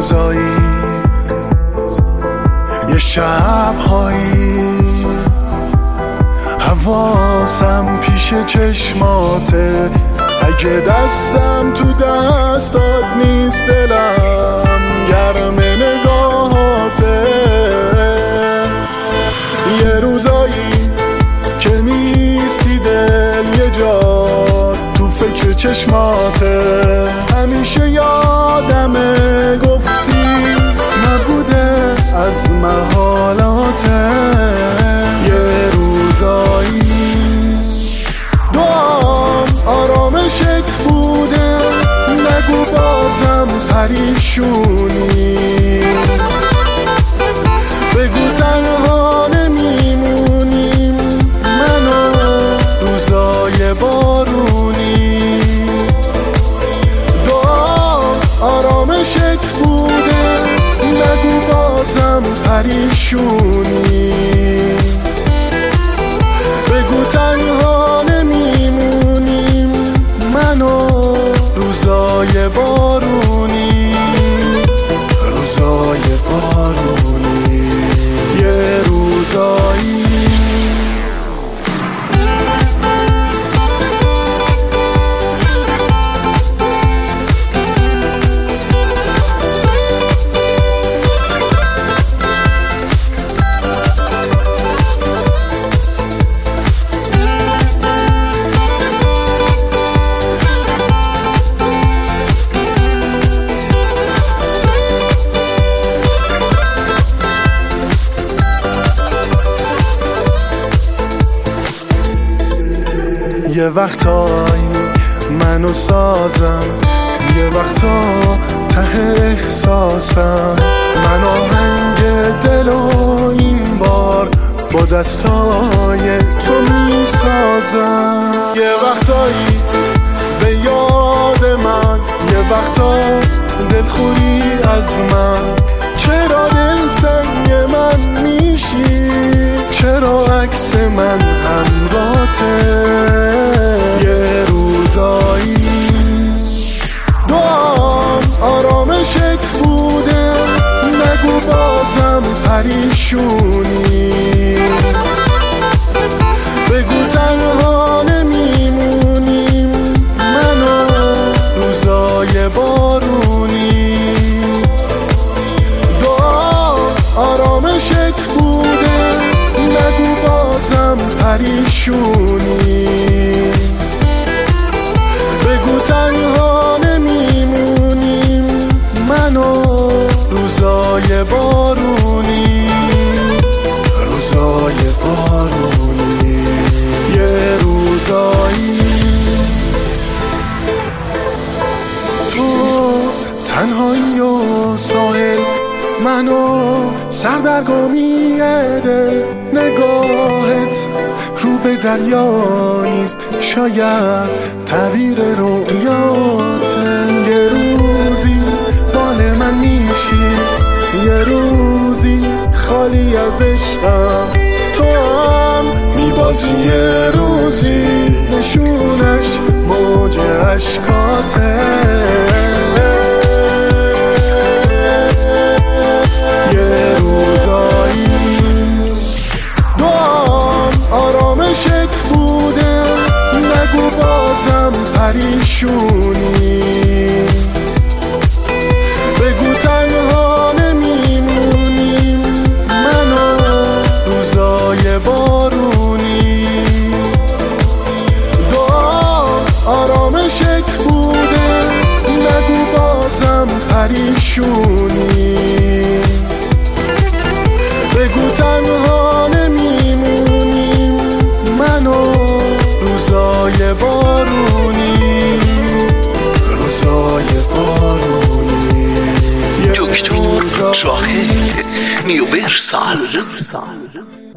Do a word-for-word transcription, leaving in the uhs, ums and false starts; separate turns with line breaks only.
روزایی، یه شبهایی حواسم پیش چشماته. اگه دستم تو دستات نیست دلم گرم نگاهاته. یه روزایی که نیستی دل یه جا تو فکر چشماته. همیشه یادمه گفتی نبوده از محالاته. یه روزایی دوام آرامشت بوده، نگو بازم پریشونی. بگو تنها نمیمونیم من و روزای بارونی. دوام آرامشت بوده، نگو بازم پریشونی. بگو تنها نمیمونیم من و روزای بارونی. روزای بارونی، یه روزایی. یه وقتایی منو سازم، یه وقتا ته احساسم. من آهنگ دل و این بار با دستای تو میسازم. یه وقتایی به یاد من، یه وقتا دلخوری از من. چرا دلتنگ من میشی؟ چرا عکس من همراته؟ یه روزایی دوام آرامشت بوده، نگو بازم پریشونی. بگو تنها نمیمونیم من و روزای بارونی. دوام آرامشت بوده، نگو بازم پریشونی. بگو تنها نمیمونیم من و روزای بارونی. روزای بارونی، یه روزایی. تو تنهایی و ساحل، منو سردرگمی دل. نگاهت رو به دریا نیست، شاید تعبیر رویاته. یه روزی بال من میشی، یه روزی خالی از عشقم. تو هم میبازی، یه روزی نشونش موج عشقاته. یه روزایی دوام آرامشت بوده، نگو بازم پریشونی. بگو تنها نمیمونیم من و روزای بارونی. دوام آرامشت بوده، نگو بازم پریشونی. بگو تنها نمیمونیم من و روزای بارونی. روزای بارونی،
دکتر شاهد نیوورسال.